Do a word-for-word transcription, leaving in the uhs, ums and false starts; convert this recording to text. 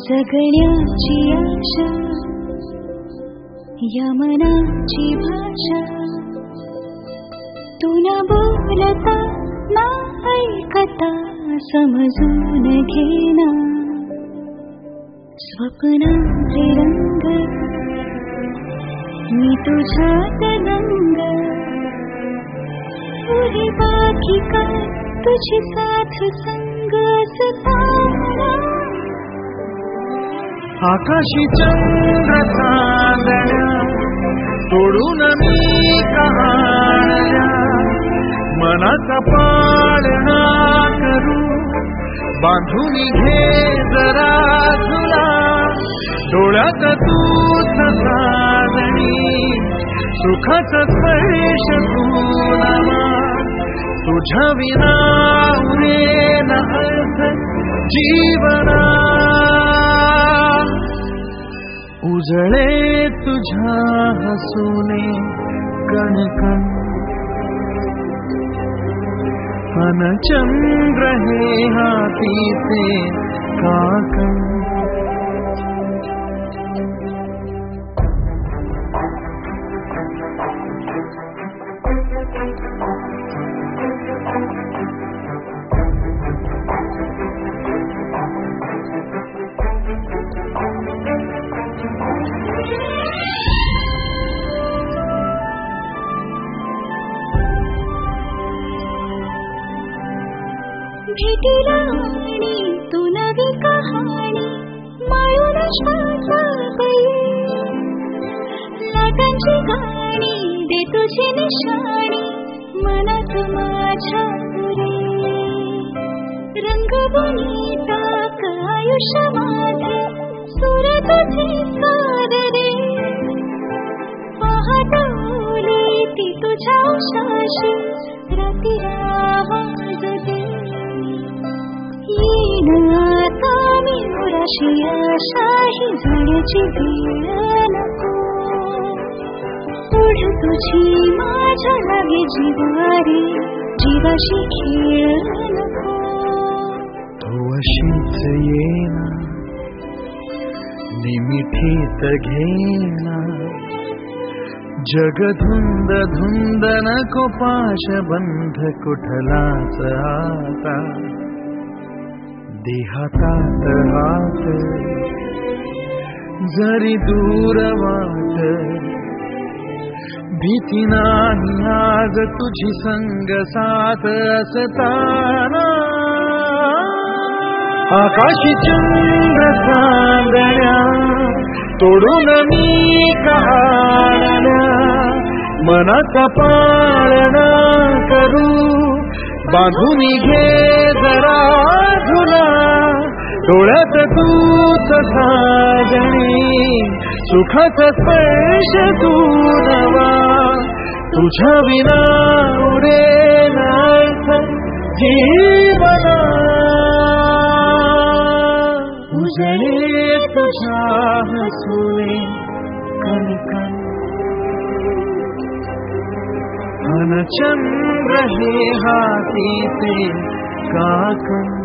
जगण्याची आशा या मनाची भाषा तू न बोलता ना ऐकता समजून घेना स्वप्नाचे रंग मी तुझ्यात दंग पुढे बाकी काय तुझी साथ संग असताना आकाशी चंद्र चांदण्या तोडून मी कहाण्या मनाचा पाळणा करू बांधून घे जरा तुला डोळ्यात तूच साजणी सुखाचा स्पर्श तुला तुझ्या विना उरेन अर्थ जीवना उजळे तुझ्या हसूने कणकण अन चंद्र हे हातीचे काकण भेटीला आणि तू नवी कहाणी माळून श्वासा लाटांची गाणी दे तुझी निशाणी मनात माझ्या रंग बनिता आयुष्य माझे सुर तुझे सादरे पाहतोली ती तुझ्या उशाशी राती आवाज दे येईन आता मी उराशी आशाही जाण्याची वेळ नको पुढे तुझी माझ्या लागे जिवारी जीवाशी खेळ नको तू अशीच येना निमिठीत घेना जग धुंद धुंद नको पाश बंध कुठलाच आता देहातात हात जरी दूर वाट भीती नाही आज तुझी संग साथ असताना आकाशी चंद्र चांदण्या तोडून मी कहाण्या मनाचा पाळणा करू बांधून घे जरा तुला डोळ्यात तूच साजणी सुखाचा स्पर्श तू नवा तुझ्या विना उरेन अर्थ जीवना उजळे तुझ्या हसूने कणकण अन चंद्र हे हातीचे काकण